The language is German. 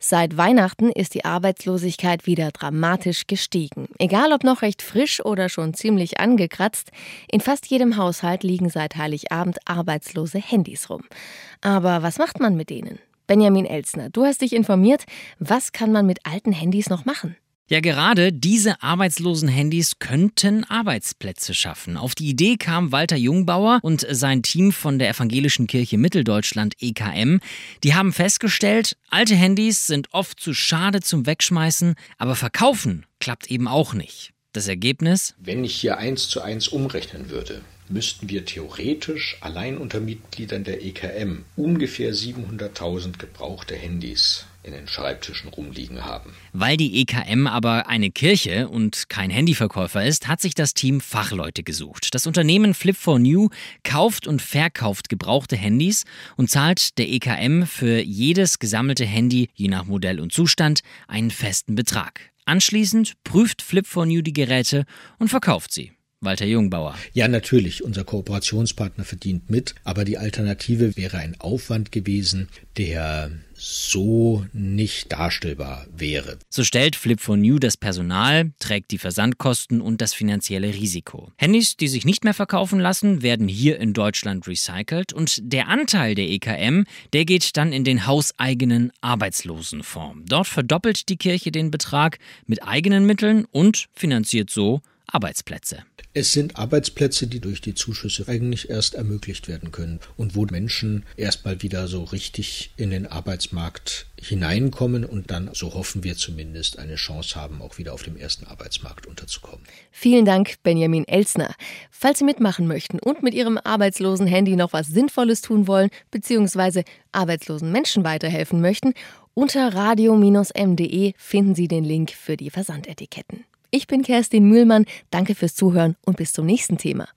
Seit Weihnachten ist die Arbeitslosigkeit wieder dramatisch gestiegen. Egal ob noch recht frisch oder schon ziemlich angekratzt, in fast jedem Haushalt liegen seit Heiligabend arbeitslose Handys rum. Aber was macht man mit denen? Benjamin Elstner, du hast dich informiert. Was kann man mit alten Handys noch machen? Ja, gerade diese arbeitslosen Handys könnten Arbeitsplätze schaffen. Auf die Idee kam Walter Jungbauer und sein Team von der Evangelischen Kirche Mitteldeutschland EKM. Die haben festgestellt, alte Handys sind oft zu schade zum Wegschmeißen, aber verkaufen klappt eben auch nicht. Das Ergebnis? Wenn ich hier 1:1 umrechnen würde, müssten wir theoretisch allein unter Mitgliedern der EKM ungefähr 700.000 gebrauchte Handys in den Schreibtischen rumliegen haben. Weil die EKM aber eine Kirche und kein Handyverkäufer ist, hat sich das Team Fachleute gesucht. Das Unternehmen Flip4New kauft und verkauft gebrauchte Handys und zahlt der EKM für jedes gesammelte Handy, je nach Modell und Zustand, einen festen Betrag. Anschließend prüft Flip4New die Geräte und verkauft sie. Walter Jungbauer. Ja, natürlich, unser Kooperationspartner verdient mit, aber die Alternative wäre ein Aufwand gewesen, der so nicht darstellbar wäre. So stellt Flip4New das Personal, trägt die Versandkosten und das finanzielle Risiko. Handys, die sich nicht mehr verkaufen lassen, werden hier in Deutschland recycelt und der Anteil der EKM, der geht dann in den hauseigenen Arbeitslosenfonds. Dort verdoppelt die Kirche den Betrag mit eigenen Mitteln und finanziert so Arbeitsplätze. Es sind Arbeitsplätze, die durch die Zuschüsse eigentlich erst ermöglicht werden können und wo Menschen erstmal wieder so richtig in den Arbeitsmarkt hineinkommen und dann, so hoffen wir zumindest, eine Chance haben, auch wieder auf dem ersten Arbeitsmarkt unterzukommen. Vielen Dank, Benjamin Elstner. Falls Sie mitmachen möchten und mit Ihrem arbeitslosen Handy noch was Sinnvolles tun wollen, beziehungsweise arbeitslosen Menschen weiterhelfen möchten, unter radio-m.de finden Sie den Link für die Versandetiketten. Ich bin Kerstin Mühlmann, danke fürs Zuhören und bis zum nächsten Thema.